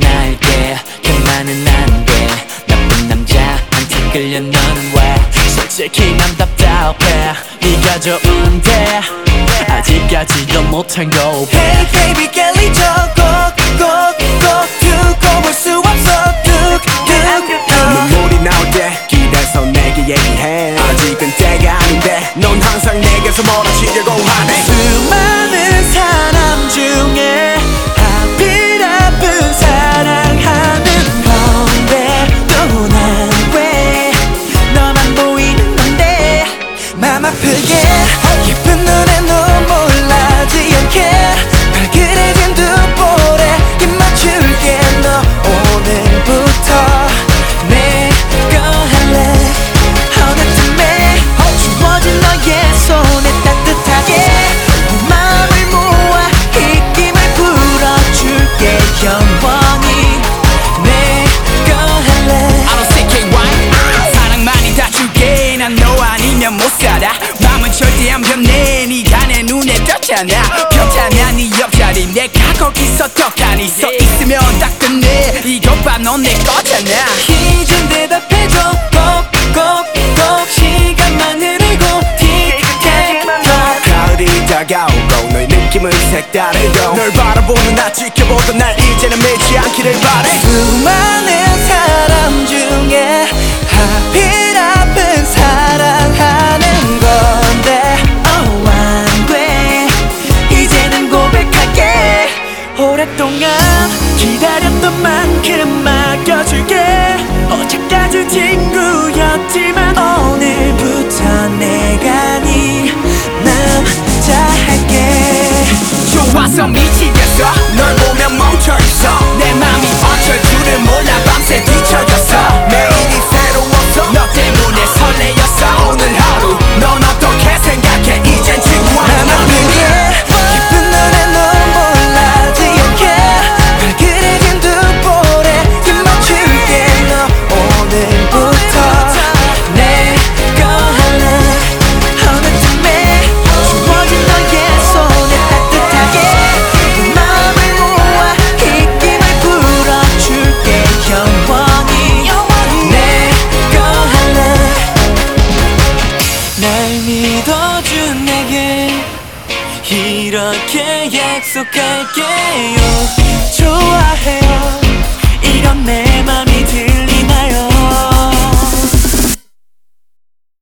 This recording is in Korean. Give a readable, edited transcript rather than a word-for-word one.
알게 그만은 안돼 나쁜 남자한테 끌려 너는 왜 솔직히 난 답답해 네가 좋은데 아직까지도 못한 거 Hey baby 깰리 저꼭 두고 볼 수 없어 눈물이 나올 때 길에서 내게 얘기해 아직은 때가 아닌데 넌 항상 내게서 멀어지려고 하네 수많은 사람 중에 하필 아픈 사랑하는 건데 또 난 왜 너만 보이는 건데 맘 아프게 예쁜 눈에 눈물 나지 않게 발그레진 두 볼에 입 맞출게 너 오늘부터 내 거 할래 어느쯤에 주워진 너의 손에 따뜻하게 내 마음을 모아 입김을 불어줄게 영원히 내 거 할래 R.O.C.K.Y 사랑만이 다 줄게 난 너 아니면 못 살아 마음은 절대 안 변해 네가 내 눈에 떴잖아 폈잖아 네 옆자리 내가 거기서 떡하니 서 있으면 딱 끝내 이것 봐 넌 내 거잖아 이젠 대답해줘 꼭 시간만 흐르고 틱택톡 가을이 다가오고 너의 느낌은 색다르고 널 바라보는 나 지켜보던 날 이제는 믿지 않기를 바래 수많은 사람 중에 하필 아픈 사랑하는 건데 안 돼 이제는 고백할게 오랫동안 기다렸던 만큼 맡겨줄게 어제까지 친구였지만 오늘부터 내가 네 남자 할게 좋아서 미치겠어 널 보면 멈춰있어 내 맘이 어쩔 줄을 몰라 밤새 뒤척였어 매일이 새로웠어 너 때문에 설레였어 오늘 하루 넌 어떻게 생각해 이젠 친구야 맘 아프게 예쁜 눈에 눈물 나지 않게 발그레진 두 볼에 입 맞출게 너 오늘부터 내 거 할래 어느쯤에 주워진 너의 손에 따뜻하게 내 마음을 모아 입김을 불어줄게 영원히 내 거 할래 날 믿어준 내게 이렇게 약속할게